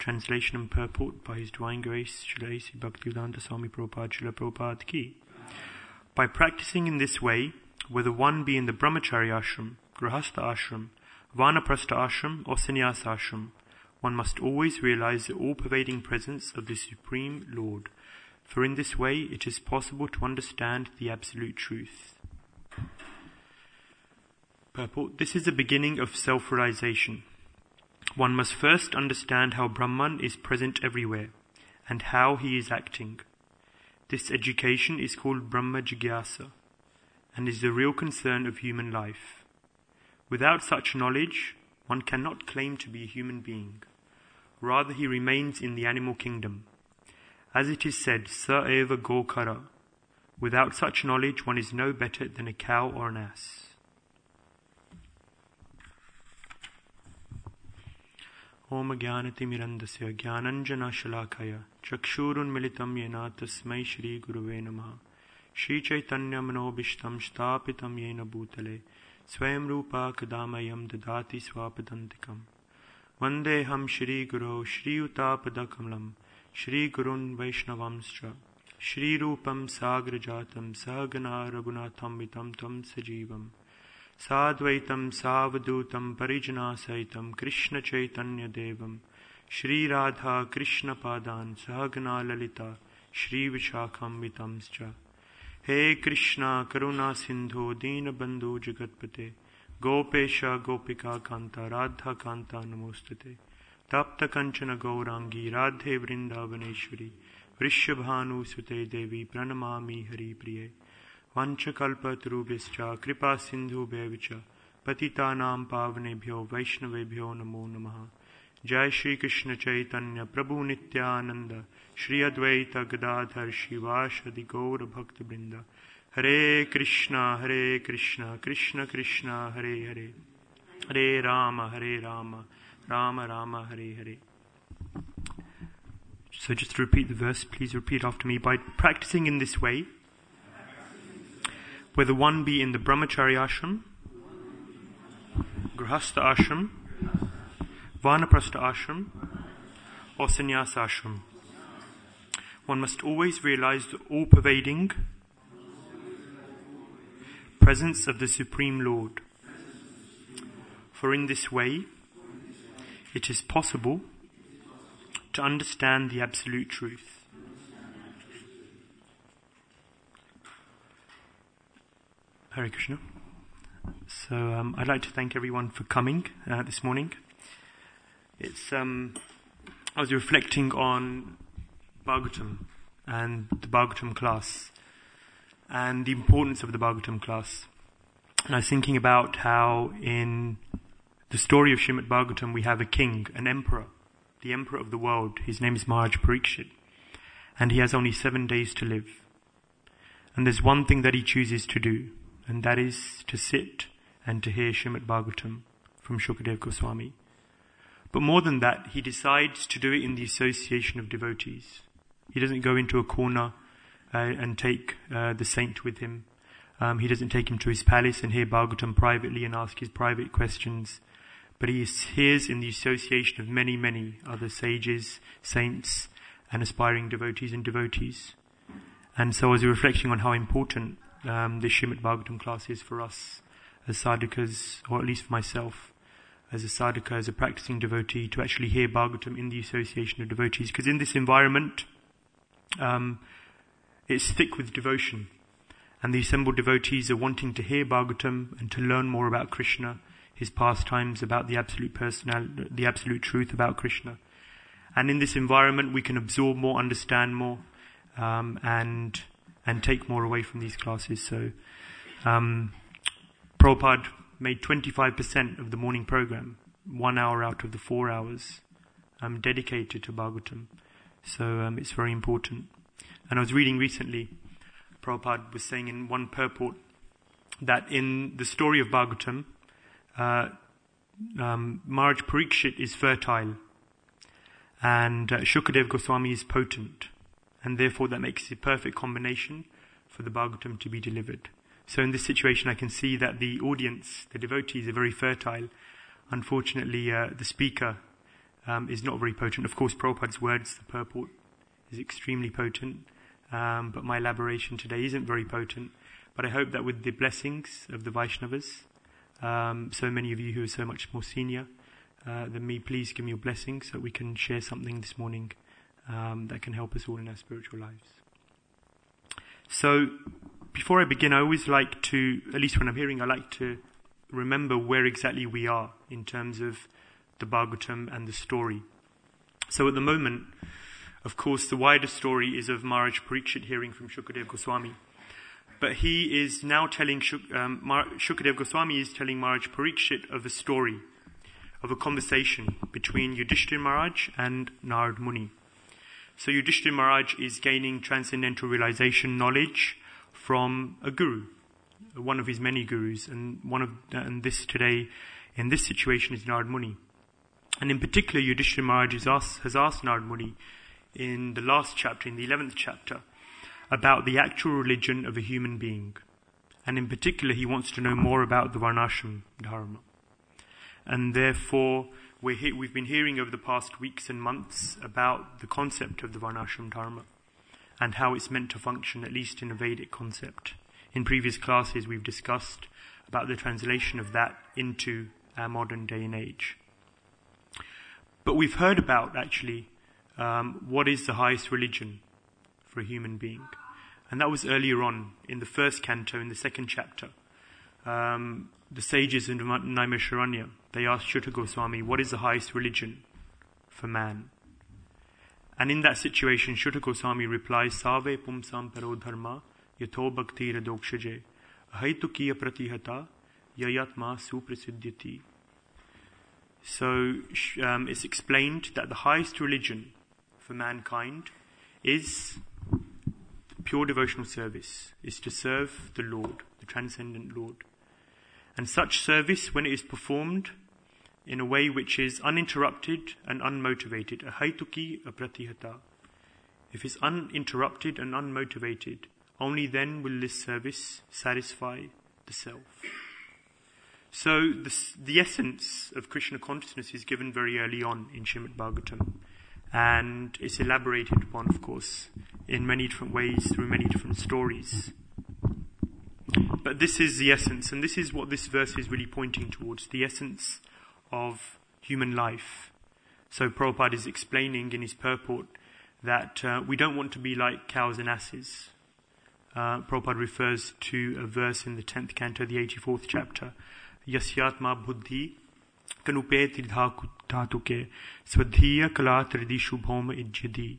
translation and purport by His Divine Grace, Srila A.C. Bhaktivedanta Swami Prabhupada, Srila Prabhupada Ki. By practicing in this way, whether one be in the Brahmachari ashram, Grihastha ashram, Vanaprastha ashram or Sannyasa ashram, one must always realize the all-pervading presence of the Supreme Lord, for in this way it is possible to understand the absolute truth. Purport: this is the beginning of self-realization. One must first understand how Brahman is present everywhere, and how he is acting. This education is called Brahma Jigyasa, and is the real concern of human life. Without such knowledge, one cannot claim to be a human being. Rather, he remains in the animal kingdom. As it is said, Sa eva gokara. Without such knowledge, one is no better than a cow or an ass. Om Jnanatimirandasya Jnananjana Shalakaya Chakshurun Militam Yena Tasmai Shri Guruve Namaha Shri Chaitanya Manobishtam Shtapitam Yena Bhutale Swayam Rupa Kadamayam Dadati Swapadantikam Vandeham Shri Guru Shri Utapadakalam Shri Gurun Vaishnavamscha Shri Rupam Sagrajatam Sahagana Raghunatham Vitam Tam Sajivam Sadvaitam Savadutam Parijana Saitam Krishna Chaitanya Devam Shri Radha Krishna Padan Sahagana Lalita Shri Vishakham Vitamscha. He Krishna Karuna Sindhu Dina Bandhu Jagatpate Gopesha Gopika Kanta Radha Kanta Namostate Tapta Kanchana Gaurangi Radhe Vrindavaneshwari Vrishabhanu Sute Devi Pranamami Hari Priye Vanchakalpatarubhyascha Kripa Sindhu Bevicha Patitanam Pavanebhyo Vaishnavebhyo Namo Namaha. Jai Shri Krishna Chaitanya Prabhu Nityananda Shri Advaita Gadadhar Shivashadi Gaura Bhakta Brinda. Hare Krishna Krishna Krishna Hare Hare Hare Rama Rama Rama Hare Hare. So just to repeat the verse, please repeat after me. By practicing in this way, whether one be in the Brahmachari ashram, Grihastha ashram, Vanaprastha ashram, or Sannyasa ashram, one must always realize the all-pervading presence of the Supreme Lord. For in this way, it is possible to understand the absolute truth. Hare Krishna. So I'd like to thank everyone for coming this morning. It's I was reflecting on Bhagavatam and the Bhagavatam class and the importance of the Bhagavatam class. And I was thinking about how in the story of Srimad Bhagavatam we have a king, an emperor, the emperor of the world. His name is Maharaj Parikshit, and he has only 7 days to live. And there's one thing that he chooses to do, and that is to sit and to hear Srimad Bhagavatam from Shukadeva Goswami. But more than that, he decides to do it in the association of devotees. He doesn't go into a corner and take the saint with him. He doesn't take him to his palace and hear Bhagavatam privately and ask his private questions. But he hears in the association of many, many other sages, saints, and aspiring devotees and devotees. And so I was reflecting on how important the Srimad Bhagavatam class is for us as sadhakas, or at least for myself, as a sadhaka, as a practicing devotee, to actually hear Bhagavatam in the association of devotees. Because in this environment, it's thick with devotion. And the assembled devotees are wanting to hear Bhagavatam and to learn more about Krishna, his pastimes, about the absolute personality, the absolute truth about Krishna. And in this environment, we can absorb more, understand more, and take more away from these classes. So, Prabhupada made 25% of the morning program, 1 hour out of the 4 hours, dedicated to Bhagavatam. So it's very important. And I was reading recently, Prabhupada was saying in one purport that in the story of Bhagavatam, Maharaj Parikshit is fertile and Shukadeva Goswami is potent, and therefore that makes the perfect combination for the Bhagavatam to be delivered. So in this situation I can see that the audience, the devotees, are very fertile. Unfortunately, the speaker is not very potent. Of course, Prabhupada's words, the purport, is extremely potent, but my elaboration today isn't very potent. But I hope that with the blessings of the Vaishnavas, so many of you who are so much more senior than me, please give me your blessings so that we can share something this morning that can help us all in our spiritual lives. So, before I begin, I always like to, at least when I'm hearing, I like to remember where exactly we are in terms of the Bhagavatam and the story. So at the moment, of course, the wider story is of Maharaj Parikshit hearing from Shukadeva Goswami. But he is now telling, Shukadeva Goswami is telling Maharaj Parikshit of a story, of a conversation between Yudhishthira Maharaj and Narad Muni. So Yudhishthira Maharaj is gaining transcendental realization knowledge from a guru, one of his many gurus, and this today, in this situation, is Narad Muni. And in particular, Yudhishthira Maharaj has asked Narad Muni in the last chapter, in the 11th chapter, about the actual religion of a human being. And in particular, he wants to know more about the Varnashram Dharma. And therefore, we've been hearing over the past weeks and months about the concept of the Varnashram Dharma and how it's meant to function, at least in a Vedic concept. In previous classes, we've discussed about the translation of that into our modern day and age. But we've heard about, actually, what is the highest religion for a human being. And that was earlier on, in the first canto, in the second chapter. The sages in Naimisharanya, they asked Shuta Goswami, what is the highest religion for man? And in that situation, Shuta Goswami replies, Save pumsam pero dharma yato bhakti radokshaje ahaitukya pratihata yayatma suprasiddhyati. So it's explained that the highest religion for mankind is pure devotional service, is to serve the Lord, the transcendent Lord. And such service, when it is performed in a way which is uninterrupted and unmotivated, ahaituki apratihata. If it's uninterrupted and unmotivated, only then will this service satisfy the self. So the essence of Krishna consciousness is given very early on in Srimad Bhagavatam. And it's elaborated upon, of course, in many different ways, through many different stories. But this is the essence, and this is what this verse is really pointing towards, the essence of human life. So Prabhupada is explaining in his purport that we don't want to be like cows and asses. Prabhupada refers to a verse in the 10th canto, the 84th chapter, Yasyatma buddhi kanupe tridhatuke swadhiya kala tridi shubhoma ijjadi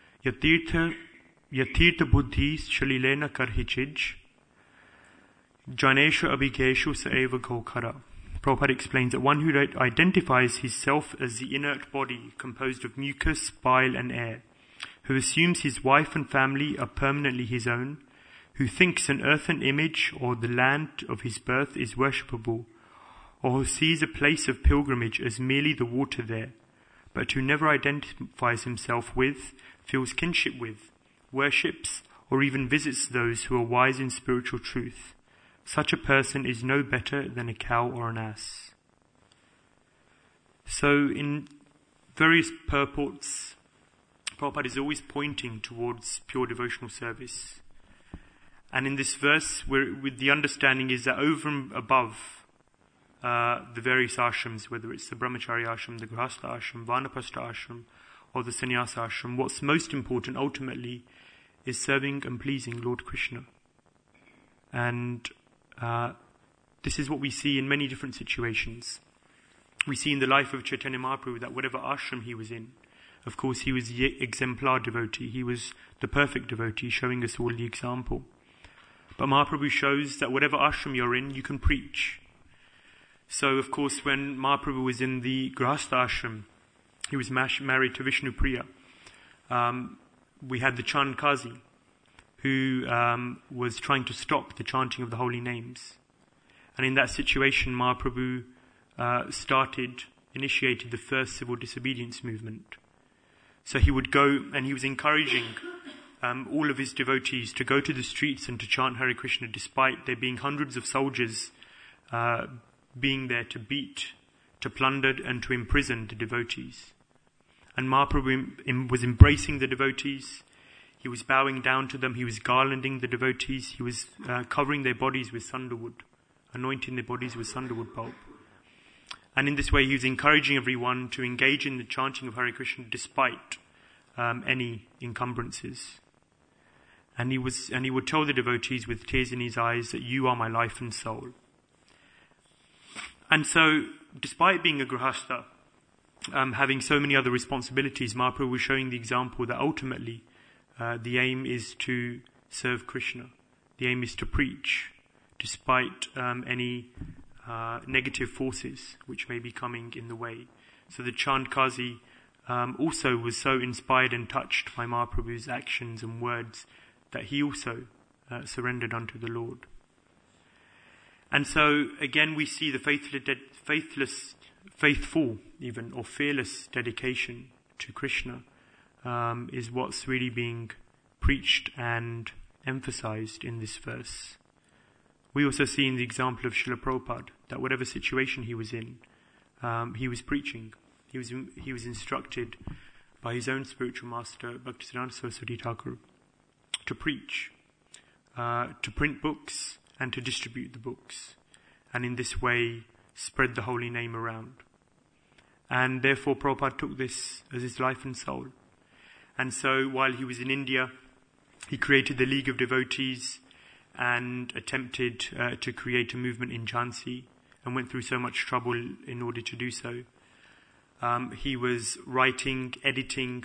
yatirtha buddhi shalilena karhichij janeshu abhikeshu saeva gokhara. Prabhupada explains that one who identifies his self as the inert body composed of mucus, bile and air, who assumes his wife and family are permanently his own, who thinks an earthen image or the land of his birth is worshipable, or who sees a place of pilgrimage as merely the water there, but who never identifies himself with, feels kinship with, worships, or even visits those who are wise in spiritual truth. Such a person is no better than a cow or an ass. So in various purports, Prabhupada is always pointing towards pure devotional service. And in this verse, with the understanding is that over and above the various ashrams, whether it's the Brahmachari ashram, the Grihastha ashram, Vanaprastha ashram, or the Sannyasa ashram, what's most important ultimately is serving and pleasing Lord Krishna. And this is what we see in many different situations. We see in the life of Chaitanya Mahaprabhu that whatever ashram he was in, of course he was the exemplar devotee, he was the perfect devotee, showing us all the example. But Mahaprabhu shows that whatever ashram you're in, you can preach. So, of course, when Mahaprabhu was in the Grihastha ashram, he was married to Vishnu Priya. We had the Chand Kazi, who was trying to stop the chanting of the holy names. And in that situation, Mahaprabhu initiated the first civil disobedience movement. So he would go, and he was encouraging all of his devotees to go to the streets and to chant Hare Krishna, despite there being hundreds of soldiers being there to beat, to plunder and to imprison the devotees. And Mahaprabhu was embracing the devotees. He was bowing down to them. He was garlanding the devotees. He was covering their bodies with sandalwood, anointing their bodies with sandalwood bulb. And in this way, he was encouraging everyone to engage in the chanting of Hare Krishna despite any encumbrances. And he would tell the devotees with tears in his eyes that you are my life and soul. And so, despite being a grihastha, having so many other responsibilities, Mahaprabhu was showing the example that ultimately the aim is to serve Krishna. The aim is to preach, despite any negative forces which may be coming in the way. So the Chand Kazi also was so inspired and touched by Mahaprabhu's actions and words that he also surrendered unto the Lord. And so again we see the faithful even, or fearless dedication to Krishna is what's really being preached and emphasized in this verse. We also see in the example of Srila Prabhupada that whatever situation he was in, he was preaching. He was instructed by his own spiritual master, Bhaktisiddhanta Saraswati Thakur, to preach, to print books and to distribute the books, and in this way spread the holy name around. And therefore Prabhupada took this as his life and soul. And so while he was in India, he created the League of Devotees and attempted to create a movement in Jhansi, and went through so much trouble in order to do so. He was writing, editing,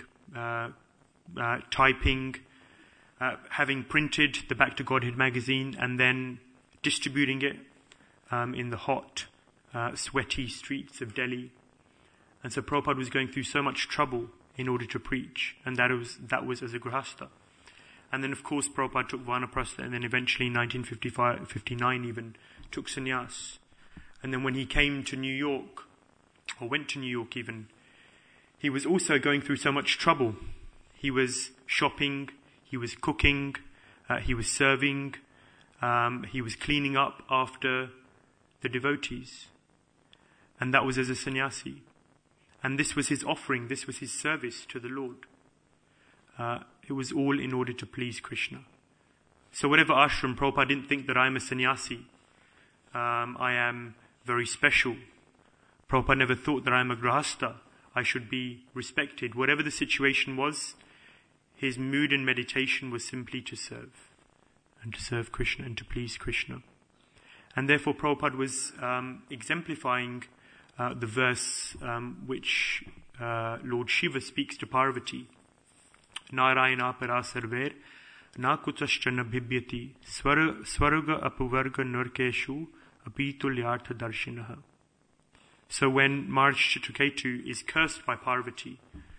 typing, having printed the Back to Godhead magazine and then distributing it in the hot, sweaty streets of Delhi. And so Prabhupada was going through so much trouble in order to preach, and that was as a grihastha. And then of course Prabhupada took Vanaprastha, and then eventually in 1959 even took sannyas. And then when he came to New York, or went to New York even, he was also going through so much trouble. He was shopping, he was cooking, he was serving, he was cleaning up after the devotees. And that was as a sannyasi. And this was his offering, this was his service to the Lord. It was all in order to please Krishna. So whatever ashram, Prabhupada didn't think that I'm a sannyasi. I am very special. Prabhupada never thought that I'm a grihastha. I should be respected. Whatever the situation was, his mood and meditation was simply to serve. And to serve Krishna and to please Krishna. And therefore Prabhupada was exemplifying the verse which Lord Shiva speaks to Parvati. Narayana para sarver na kutascha bhibyati swarga apuvarga nurkeshu apitulyartha darshinaha. So when Maharaj Chitraketu is cursed by Parvati,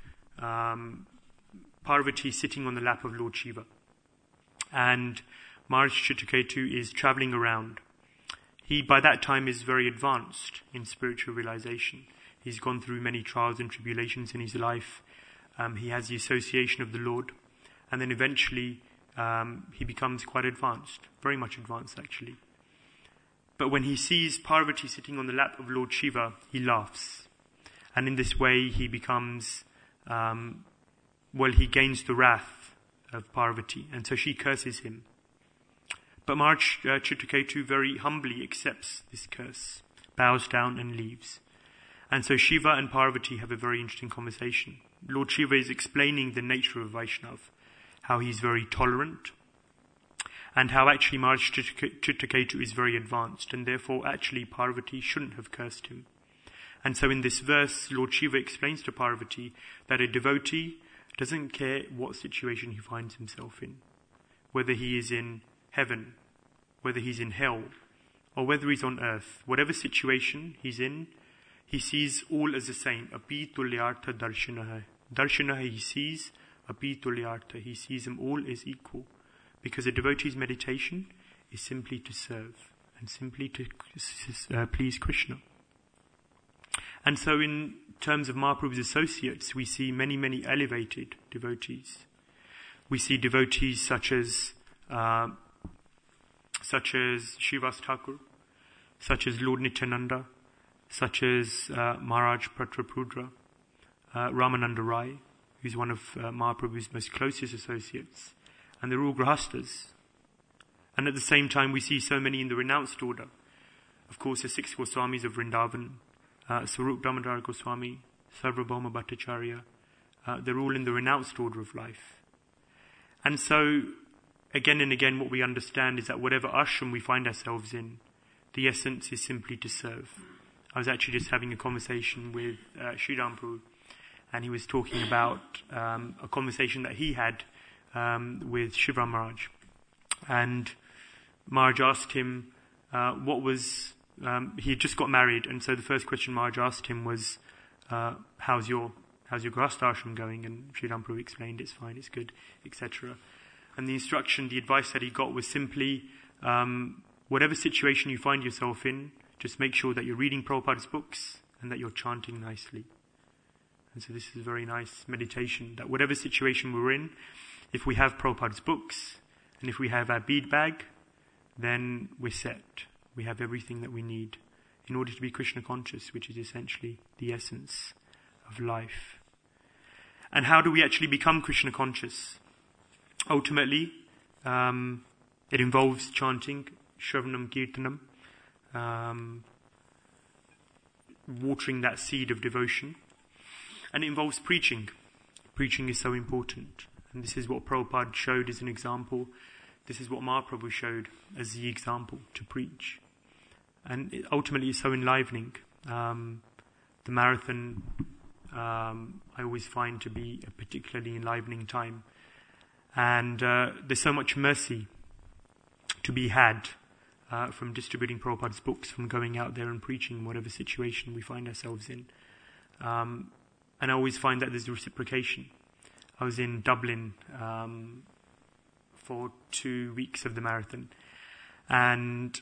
Parvati is sitting on the lap of Lord Shiva, and Maharaj Chitraketu is travelling around. He by that time is very advanced in spiritual realization. He's gone through many trials and tribulations in his life. He has the association of the Lord, and then eventually he becomes quite advanced, very much advanced actually. But when he sees Parvati sitting on the lap of Lord Shiva, he laughs. And in this way he becomes, he gains the wrath of Parvati, and so she curses him. But Maharaj Chitraketu very humbly accepts this curse, bows down and leaves. And so Shiva and Parvati have a very interesting conversation. Lord Shiva is explaining the nature of Vaishnava, how he's very tolerant, and how actually Maharaj Chitraketu is very advanced, and therefore actually Parvati shouldn't have cursed him. And so in this verse, Lord Shiva explains to Parvati that a devotee doesn't care what situation he finds himself in, whether he is in heaven, whether he's in hell, or whether he's on earth. Whatever situation he's in, he sees all as the same. Api tulyartha darshanaha. Darshanaha he sees, api tulyartha. He sees them all as equal. Because a devotee's meditation is simply to serve and simply to please Krishna. And so in terms of Mahaprabhu's associates, we see many, many elevated devotees. We see devotees such as Srivas Thakur, such as Lord Nityananda, such as Maharaj Pratrapudra, Ramananda Rai, who's one of Mahaprabhu's most closest associates, and they're all grahastas. And at the same time, we see so many in the renounced order. Of course, the 6 Goswamis of Vrindavan, Swarup Damodar Goswami, Sarvabhauma Bhattacharya, they're all in the renounced order of life. And so, again and again, what we understand is that whatever ashram we find ourselves in, the essence is simply to serve. I was actually just having a conversation with Sri Ram Prabhu, and he was talking about a conversation that he had with Shivram Maharaj. And Maharaj asked him he had just got married, and so the first question Maharaj asked him was, how's your grahastha ashram going? And Sri Ram Prabhu explained, it's fine, it's good, etc. And the instruction, the advice that he got was simply, whatever situation you find yourself in, just make sure that you're reading Prabhupada's books and that you're chanting nicely. And so this is a very nice meditation, that whatever situation we're in, if we have Prabhupada's books, and if we have our bead bag, then we're set. We have everything that we need in order to be Krishna conscious, which is essentially the essence of life. And how do we actually become Krishna conscious? Ultimately, it involves chanting, Shravanam Kirtanam, watering that seed of devotion. And it involves preaching. Preaching is so important. And this is what Prabhupada showed as an example. This is what Mahaprabhu showed as the example, to preach. And it ultimately is so enlivening. The marathon, I always find to be a particularly enlivening time. And there's so much mercy to be had from distributing Prabhupada's books, from going out there and preaching whatever situation we find ourselves in. And I always find that there's reciprocation. I was in Dublin for 2 weeks of the marathon, and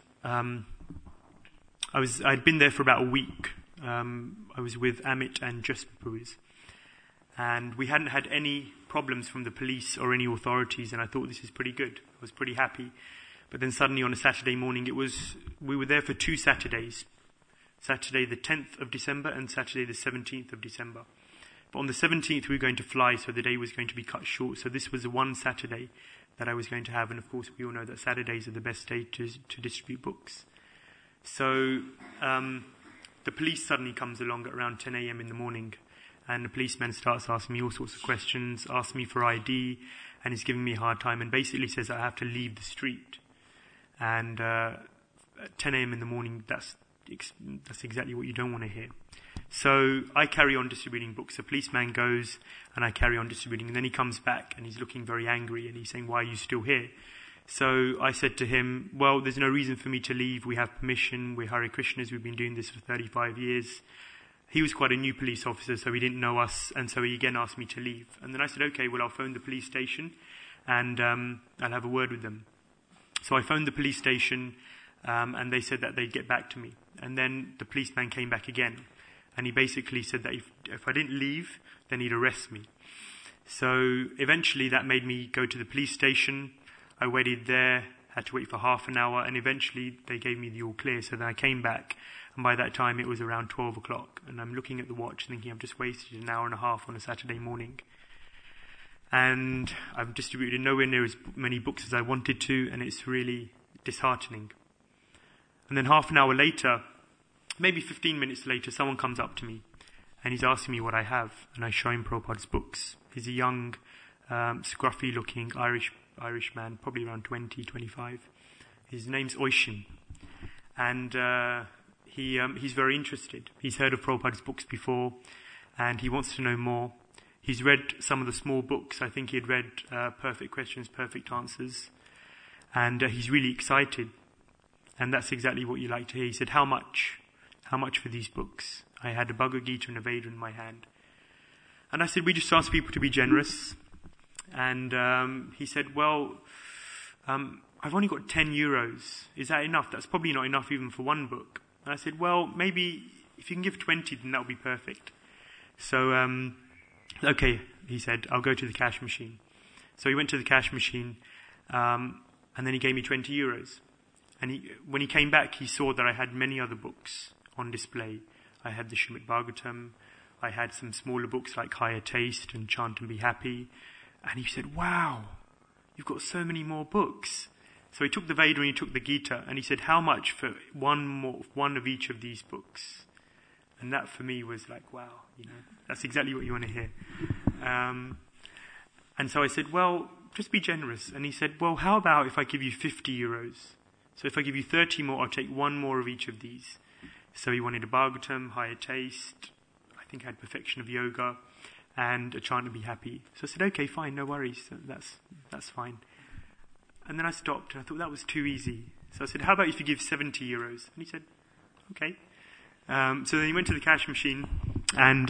I'd been there for about a week. I was with Amit and Jasper Prabhu's, and we hadn't had any problems from the police or any authorities, and I thought this is pretty good. I was pretty happy. But then suddenly on a Saturday morning, we were there for 2 Saturdays. Saturday the 10th of December and Saturday the 17th of December. But on the 17th we were going to fly, so the day was going to be cut short. So this was the one Saturday that I was going to have, and of course we all know that Saturdays are the best day to distribute books. So the police suddenly comes along at around 10 a.m. in the morning, and the policeman starts asking me all sorts of questions, asks me for ID, and he's giving me a hard time, and basically says that I have to leave the street. And at 10 a.m. in the morning, that's exactly what you don't want to hear. So I carry on distributing books. The policeman goes, and I carry on distributing. And then he comes back, and he's looking very angry, and he's saying, "Why are you still here?" So I said to him, "Well, there's no reason for me to leave. We have permission. We're Hare Krishnas. We've been doing this for 35 years. He was quite a new police officer, so he didn't know us, and so he again asked me to leave. And then I said, "Okay, well, I'll phone the police station, and I'll have a word with them." So I phoned the police station, and they said that they'd get back to me. And then the policeman came back again, and he basically said that if I didn't leave, then he'd arrest me. So eventually that made me go to the police station. I waited there, had to wait for half an hour, and eventually they gave me the all clear. So then I came back, and by that time it was around 12 o'clock. And I'm looking at the watch thinking I've just wasted an hour and a half on a Saturday morning. And I've distributed nowhere near as many books as I wanted to, and it's really disheartening. And then half an hour later, maybe 15 minutes later, someone comes up to me, and he's asking me what I have, and I show him Prabhupada's books. He's a young, scruffy-looking Irish man, probably around 20, 25. His name's Oishin, and he's very interested. He's heard of Prabhupada's books before, and he wants to know more. He's read some of the small books. I think he had read Perfect Questions, Perfect Answers, and he's really excited. And that's exactly what you like to hear. He said, "How much? How much for these books?" I had a Bhagavad Gita and a Veda in my hand. And I said, "We just ask people to be generous." And he said, "Well, I've only got 10 euros. Is that enough?" "That's probably not enough even for one book." And I said, "Well, maybe if you can give 20, then that would be perfect." So, "Okay," he said, "I'll go to the cash machine." So he went to the cash machine, and then he gave me 20 euros. And when he came back, he saw that I had many other books on display. I had the Srimad Bhagavatam, I had some smaller books like Higher Taste and Chant and Be Happy. And he said, wow, you've got so many more books. So he took the Veda and he took the Gita, and he said, how much for one of each of these books? And that for me was like, wow, that's exactly what you want to hear. And so I said, well, just be generous. And he said, well, how about if I give you 50 euros? So if I give you 30 more, I'll take one more of each of these. So he wanted a Bhagavatam, Higher Taste, I think I had Perfection of Yoga, and a Chant and Be Happy. So I said, okay, fine, no worries, that's fine. And then I stopped, and I thought that was too easy. So I said, how about if you give 70 euros? And he said, okay. So then he went to the cash machine, and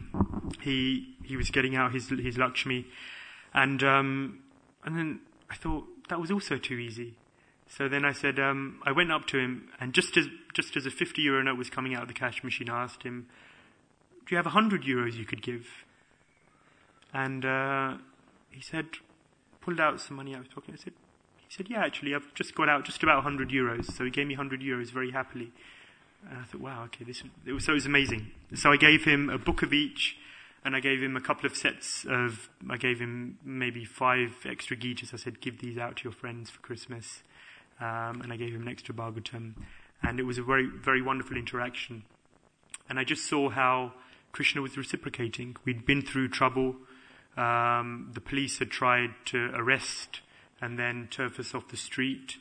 he was getting out his Lakshmi, and then I thought that was also too easy. So then I said, I went up to him, and just as a 50 euro note was coming out of the cash machine, I asked him, do you have 100 euros you could give? And he said, pulled out some money out of his pocket. He said, yeah, actually, I've just got out just about 100 euros. So he gave me 100 euros very happily. And I thought, wow, okay, it was amazing. So I gave him a book of each, and I gave him a couple of sets I gave him maybe 5 extra Gitas. I said, give these out to your friends for Christmas. And I gave him an extra Bhagavatam. And it was a very, very wonderful interaction. And I just saw how Krishna was reciprocating. We'd been through trouble. The police had tried to arrest and then turf us off the street.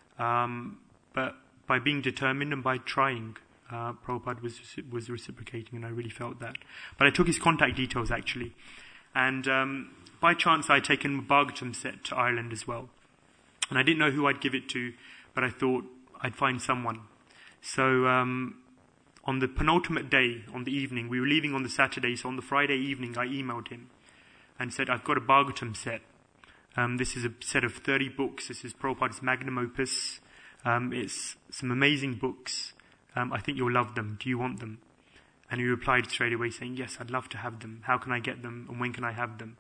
But by being determined and by trying, Prabhupada was reciprocating, and I really felt that. But I took his contact details, actually. And by chance, I had taken a Bhagavatam set to Ireland as well. And I didn't know who I'd give it to, but I thought I'd find someone. So on the penultimate day, on the evening, we were leaving on the Saturday, so on the Friday evening, I emailed him and said, I've got a Bhagavatam set. This is a set of 30 books. This is Prabhupada's magnum opus. It's some amazing books. I think you'll love them. Do you want them? And he replied straight away saying, yes, I'd love to have them. How can I get them, and when can I have them?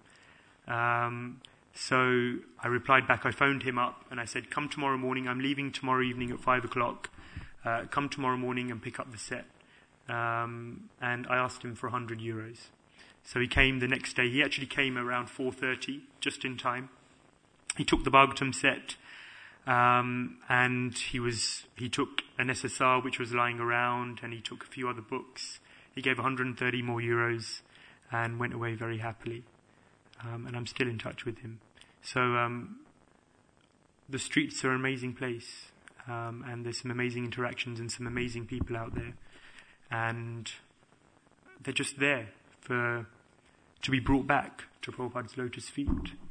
So I replied back. I phoned him up and I said, come tomorrow morning. I'm leaving tomorrow evening at 5 o'clock. Come tomorrow morning and pick up the set. And I asked him for 100 euros. So he came the next day. He actually came around 4:30, just in time. He took the Bhagavatam set, and he took an SSR which was lying around, and he took a few other books. He gave 130 more euros and went away very happily. And I'm still in touch with him. So the streets are an amazing place, and there's some amazing interactions and some amazing people out there, and they're just there to be brought back to Prabhupada's lotus feet,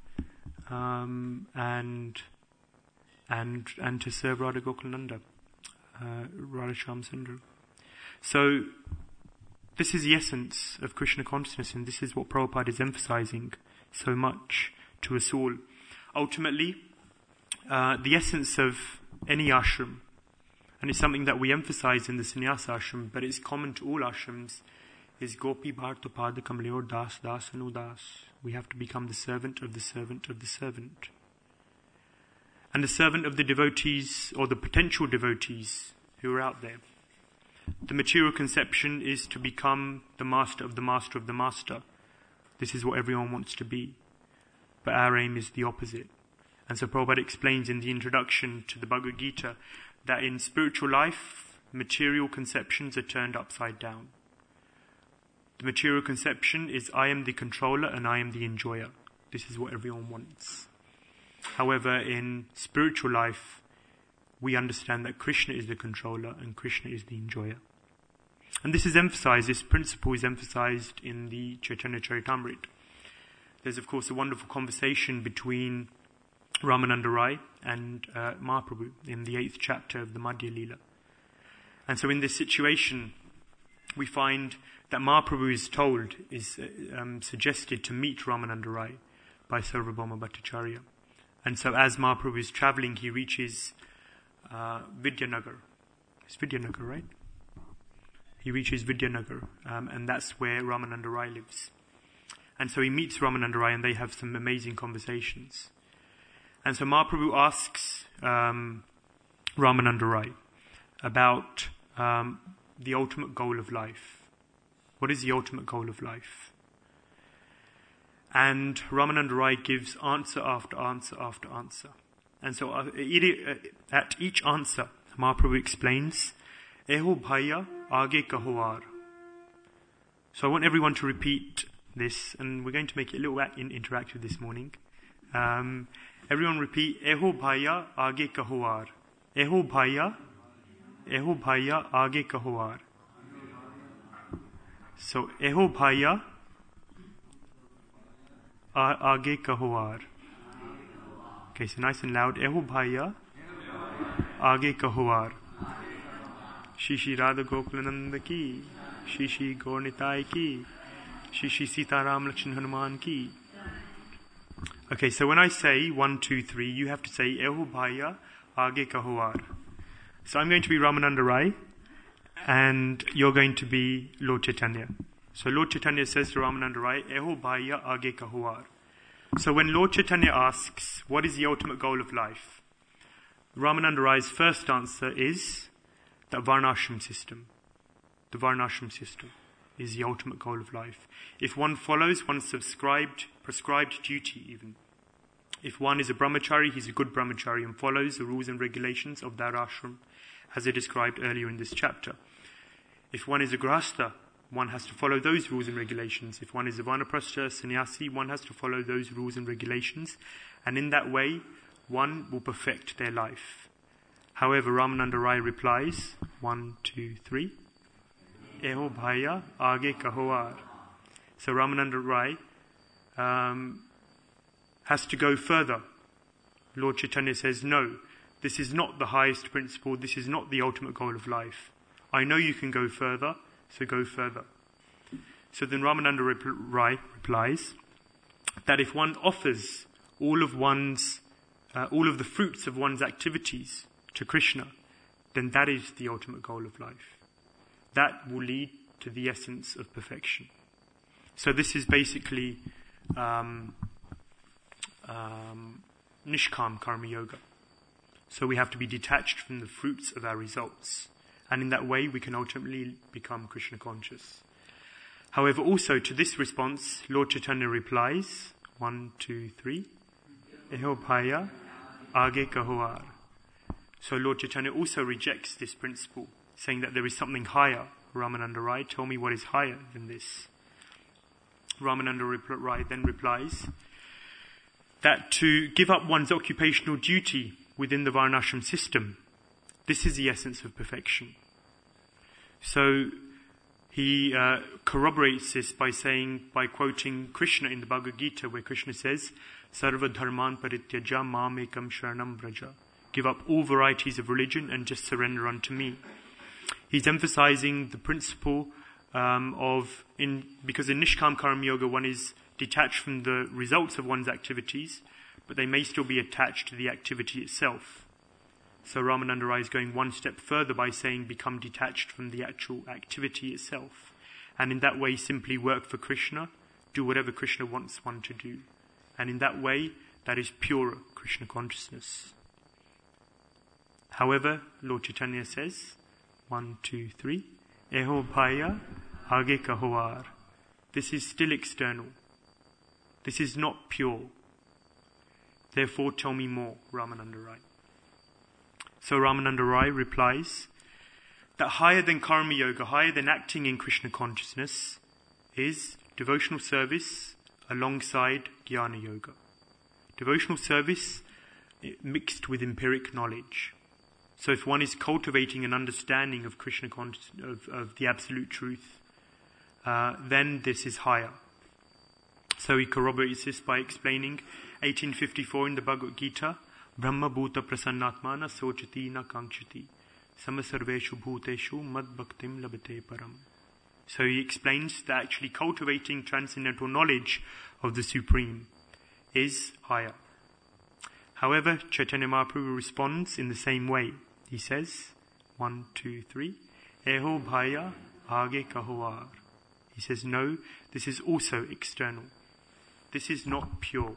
and to serve Radha Gokulananda, Radha Shyam Sundar. So this is the essence of Krishna consciousness, and this is what Prabhupada is emphasizing so much to us all. Ultimately, the essence of any ashram, and it's something that we emphasize in the sannyasa ashram, but it's common to all ashrams, is Gopi Bharta Pada Kamleor Das Das Anudas. We have to become the servant of the servant of the servant. And the servant of the devotees, or the potential devotees who are out there. The material conception is to become the master of the master of the master. This is what everyone wants to be. But our aim is the opposite. And so Prabhupada explains in the introduction to the Bhagavad Gita that in spiritual life, material conceptions are turned upside down. The material conception is I am the controller and I am the enjoyer. This is what everyone wants. However, in spiritual life, we understand that Krishna is the controller and Krishna is the enjoyer. And this is emphasized, this principle is emphasized in the Chaitanya Charitamrita. There's, of course, a wonderful conversation between Ramananda Rai and Mahaprabhu in the 8th chapter of the Madhya Leela. And so in this situation, we find that Mahaprabhu is suggested to meet Ramananda Rai by Sarvabhauma Bhattacharya. And so as Mahaprabhu is traveling, he reaches Vidyanagar. It's Vidyanagar, right? He reaches Vidyanagar, and that's where Ramananda Rai lives. And so he meets Ramananda Rai, and they have some amazing conversations. And so Mahaprabhu asks Ramananda Rai about the ultimate goal of life. What is the ultimate goal of life? And Ramananda Rai gives answer after answer after answer. And so at each answer, Mahaprabhu explains, Eho bhaiya aage kaho aar. So I want everyone to repeat this, and we're going to make it a little interactive this morning. Everyone repeat, Eho bhaiya aage kaho aar. Eho bhaiya aage kaho aar. So, Eho bhaiya aage kaho aar. Okay, so nice and loud. Eho bhaiya aage kaho aar. Shri Shri Radha Gokulananda ki, Shri Shri Gaur Nitai ki, Shri Shri Sita Ram Lakshman Hanuman ki. Okay, so when I say 1, 2, 3, you have to say Eho bhaiya aage kaho aar. So I'm going to be Ramananda Rai, and you're going to be Lord Chaitanya. So Lord Chaitanya says to Ramananda Rai, Eho bhaiya aage kaho aar. So when Lord Chaitanya asks, what is the ultimate goal of life? Ramananda Rai's first answer is the Varnashram system. The Varnashram system is the ultimate goal of life. If one follows one's prescribed duty even. If one is a brahmachari, he's a good brahmachari and follows the rules and regulations of that ashram as I described earlier in this chapter. If one is a grahastha, one has to follow those rules and regulations. If one is a vanaprastha, sannyasi, one has to follow those rules and regulations. And in that way, one will perfect their life. However, Ramananda Rai replies, 1, 2, 3, Eho bhaiya aage kaho aar. So Ramananda Rai has to go further. Lord Chaitanya says, no, this is not the highest principle, this is not the ultimate goal of life. I know you can go further, so go further. So then Ramananda Rai replies that if one offers all of the fruits of one's activities to Krishna, then that is the ultimate goal of life. That will lead to the essence of perfection. So this is basically Nishkam Karma Yoga. So we have to be detached from the fruits of our results. And in that way, we can ultimately become Krishna conscious. However, also to this response, Lord Chaitanya replies, 1, 2, 3, Eho bhaiya aage kaho aar. So Lord Chaitanya also rejects this principle, saying that there is something higher. Ramananda Rai, tell me what is higher than this. Ramananda Rai then replies that to give up one's occupational duty within the Varnashram system, this is the essence of perfection. So he corroborates this by quoting Krishna in the Bhagavad Gita, where Krishna says, Sarva dharman parityaja mam ekam sharanam vraja. Give up all varieties of religion and just surrender unto me. He's emphasizing the principle because in Nishkam Karma Yoga one is detached from the results of one's activities, but they may still be attached to the activity itself. So Ramananda Rai is going one step further by saying become detached from the actual activity itself. And in that way simply work for Krishna, do whatever Krishna wants one to do. And in that way, that is pure Krishna consciousness. However, Lord Chaitanya says, 1, 2, 3, Eho bhaiya aage kaho aar. This is still external. This is not pure. Therefore, tell me more, Ramananda Rai. So Ramananda Rai replies that higher than Karma Yoga, higher than acting in Krishna consciousness, is devotional service alongside Jnana Yoga. Devotional service mixed with empiric knowledge. So if one is cultivating an understanding of Krishna of the absolute truth, then this is higher. So he corroborates this by explaining 1854 in the Bhagavad Gita, Brahma bhuta prasannatmana sochati na kankshati samasarveshu bhuteshu mad bhaktim labate param. So he explains that actually cultivating transcendental knowledge of the Supreme is higher. However, Chaitanya Mahaprabhu responds in the same way. He says, 1, 2, 3, Eho bhaiya aage kaho aar. He says, no, this is also external. This is not pure.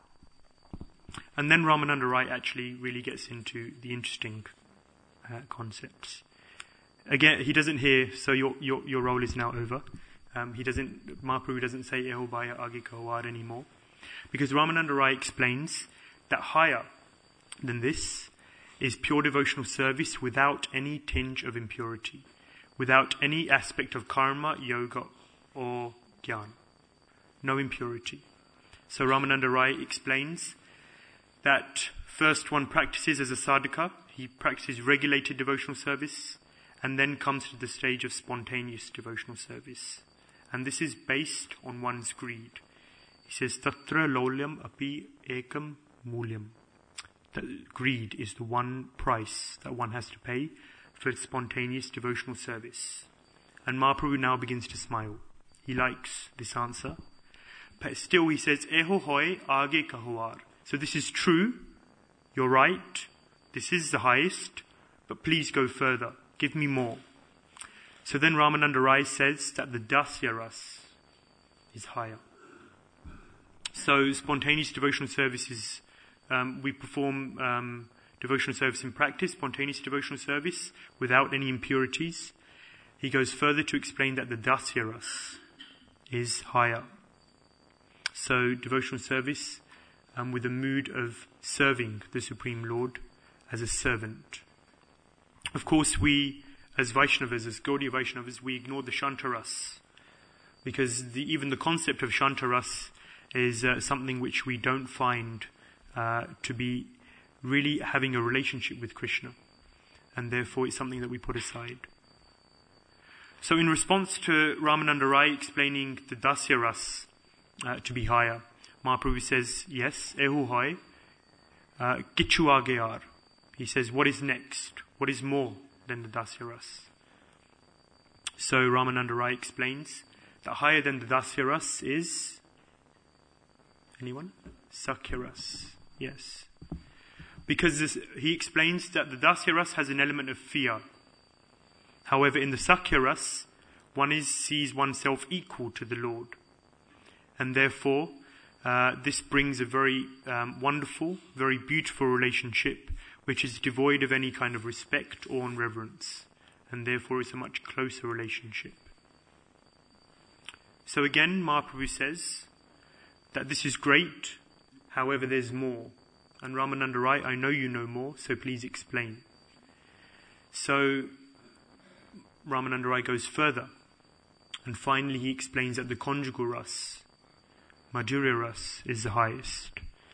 And then Ramananda Rai actually really gets into the interesting concepts. Again, he doesn't hear, so your role is now over. Mahaprabhu doesn't say Eho Bhaya Aage Ka Hawar anymore. Because Ramananda Rai explains that higher than this is pure devotional service without any tinge of impurity, without any aspect of karma, yoga or jnana. No impurity. So Ramananda Rai explains that first one practices as a sadhaka, he practices regulated devotional service, and then comes to the stage of spontaneous devotional service. And this is based on one's greed. He says, Tatra lolyam api ekam mulyam. That greed is the one price that one has to pay for spontaneous devotional service. And Mahaprabhu now begins to smile. He likes this answer. But still he says, Eho hoy aage ka hawar. So this is true. You're right. This is the highest. But please go further. Give me more. So then Ramananda Rai says that the dasya ras is higher. So spontaneous devotional service is, we perform devotional service in practice, spontaneous devotional service, without any impurities. He goes further to explain that the dasya ras is higher. So devotional service with a mood of serving the Supreme Lord as a servant. Of course, we, as Vaishnavas, as Gaudiya Vaishnavas, we ignore the Shantaras. Because even the concept of Shantaras is something which we don't find to be really having a relationship with Krishna. And therefore it's something that we put aside. So in response to Ramananda Rai explaining the Dasya Ras to be higher, Mahaprabhu says, yes, Ehu Hoy, Kichu Ageyar. He says, what is next? What is more than the Dasya Ras? So Ramananda Rai explains that higher than the Dasya Ras is, anyone? Sakhya Ras. Yes. Because he explains that the Dasya Ras has an element of fear. However, in the Sakhya Ras, one sees oneself equal to the Lord. And therefore, this brings a very wonderful, very beautiful relationship, which is devoid of any kind of respect or reverence. And therefore, it's a much closer relationship. So again, Mahaprabhu says that this is great, however, there's more. And Ramananda Rai, I know you know more, so please explain. So Ramananda Rai goes further. And finally he explains that the conjugal ras, Madhurya ras, is the highest.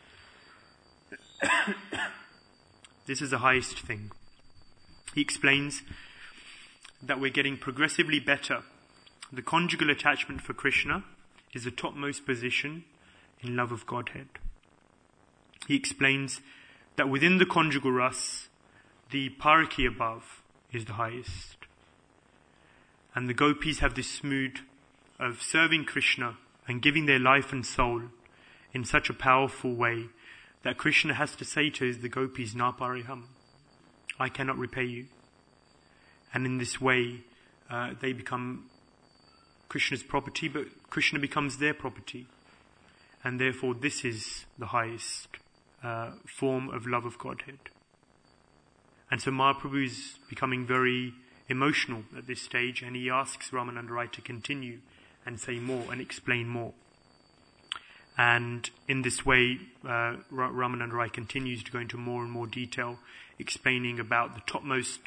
This is the highest thing. He explains that we're getting progressively better. The conjugal attachment for Krishna is the topmost position in love of Godhead. He explains that within the conjugal ras, the paraki above is the highest. And the gopis have this mood of serving Krishna and giving their life and soul in such a powerful way that Krishna has to say to the gopis, Na pariham, I cannot repay you. And in this way, they become Krishna's property, but Krishna becomes their property. And therefore, this is the highest form of love of Godhead. And so Mahaprabhu is becoming very emotional at this stage, and he asks Ramananda Rai to continue and say more and explain more. And in this way, Ramananda Rai continues to go into more and more detail, explaining about the topmost,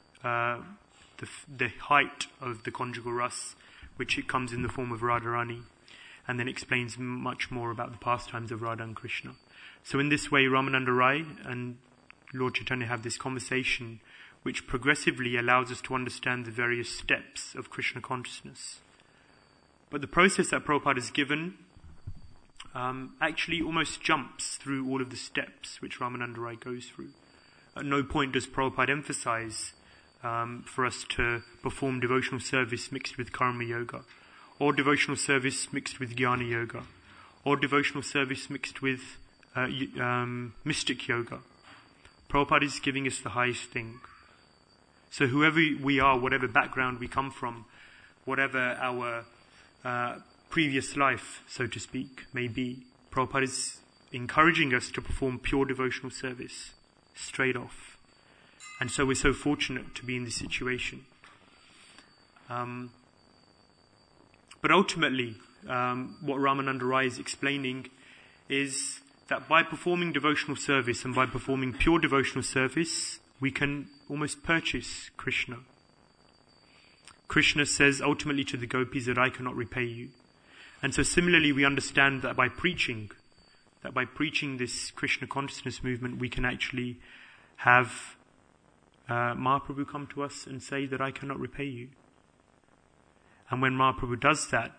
the height of the conjugal ras, which it comes in the form of Radharani, and then explains much more about the pastimes of Radha and Krishna. So in this way, Ramananda Rai and Lord Chaitanya have this conversation which progressively allows us to understand the various steps of Krishna consciousness. But the process that Prabhupada has given actually almost jumps through all of the steps which Ramananda Rai goes through. At no point does Prabhupada emphasize for us to perform devotional service mixed with karma yoga, or devotional service mixed with jnana yoga, or devotional service mixed with mystic yoga. Prabhupada is giving us the highest thing. So whoever we are, whatever background we come from, whatever our previous life, so to speak, may be, Prabhupada is encouraging us to perform pure devotional service, straight off. And so we're so fortunate to be in this situation. But ultimately, what Ramananda Rai is explaining is that by performing devotional service and by performing pure devotional service, we can almost purchase Krishna. Krishna says ultimately to the gopis that I cannot repay you. And so similarly, we understand that by preaching this Krishna consciousness movement, we can actually have Mahaprabhu come to us and say that I cannot repay you. And when Mahaprabhu does that,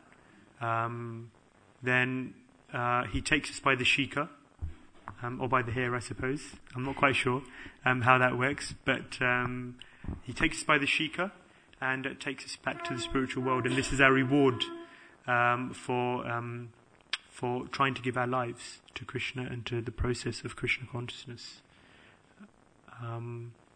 then he takes us by the shika, or by the hair, I suppose. I'm not quite sure how that works, but he takes us by the shika and takes us back to the spiritual world. And this is our reward for trying to give our lives to Krishna and to the process of Krishna consciousness.